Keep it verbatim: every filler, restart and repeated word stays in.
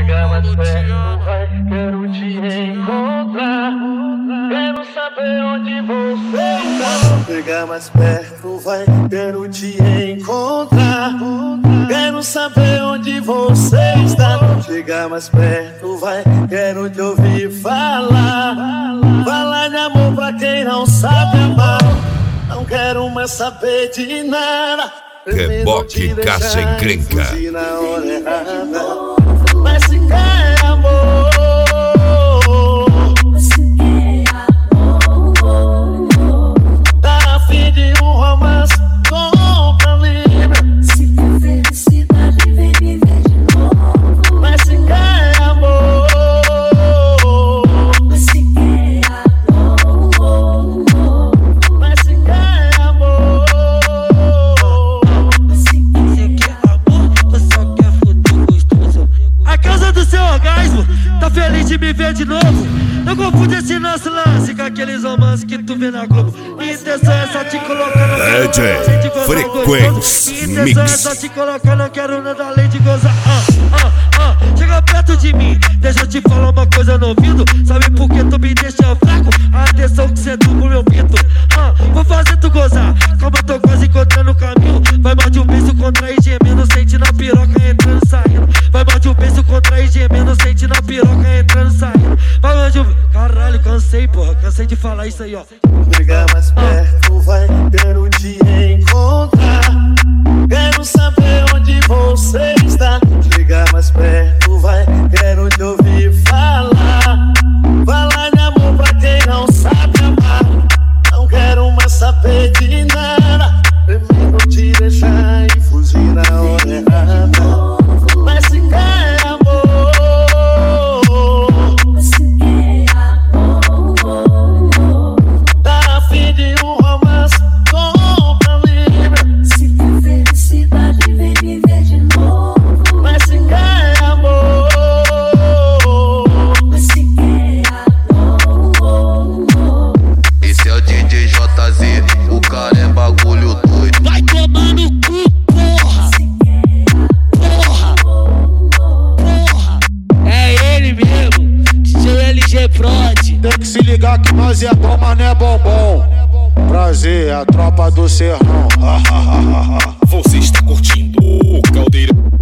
Chega mais perto, vai, quero te encontrar. Quero saber onde você está. Chega mais perto, vai, quero te encontrar. Quero saber onde você está. Chega mais perto, vai, quero te ouvir falar. Falar de amor pra quem não sabe amar. Não quero mais saber de nada. Reboque Caça Encrenca. Mas se quer amor, Você quer amor. tá a fim de um romance, compra livre. Se quer felicidade, vem me ver de novo. Mas se quer amor, Você quer amor. mas se quer amor. Você quer amor, você só quer fuder gostoso. A causa do seu orgasmo, tá feliz de me ver de novo. Não confunde esse nosso lance com aqueles romances que tu vê na Globo. Minha intenção é só te colocar, não quero D J nada além de gozar Frequency gostoso. Minha intenção Mix. é só te colocar, não quero nada além de gozar. Ah, ah, ah, chega perto de mim, deixa eu te falar uma coisa no ouvido. Sabe por que tu me deixa fraco? A atenção que cê deu pro meu pito. Ah, vou fazer tu gozar, como eu tô quase encontrando o caminho. Vai mais de um beijo contrair gemendo, sente na piroca entrando e saindo. Vai mais de um beijo contrair gemendo, sente na piroca entrando e saindo. Vai mais de um... Caralho, cansei, porra, cansei de falar isso aí, ó. Chega mais perto, vai, quero te encontrar. Quero saber onde você está. Chega mais perto, vai, quero te ouvir falar. Falar de amor pra quem não sabe amar. Não quero mais saber de nada. Prefiro te deixar e fugir na hora errada. Mas se quer amor, Você quer amor. tá a fim de um romance, compra livre. Se quer felicidade, vem me ver de novo. Mas se quer amor, Você quer amor. Esse é o D J J Z, o cara é bagulho doido. Vai tomar no cu, porra! Porra! Porra! É ele mesmo, D J L G Prod. Tem que se ligar que nós é bom, mas não é bombom. Prazer, a tropa do serrão. Você está curtindo o Caldeirão.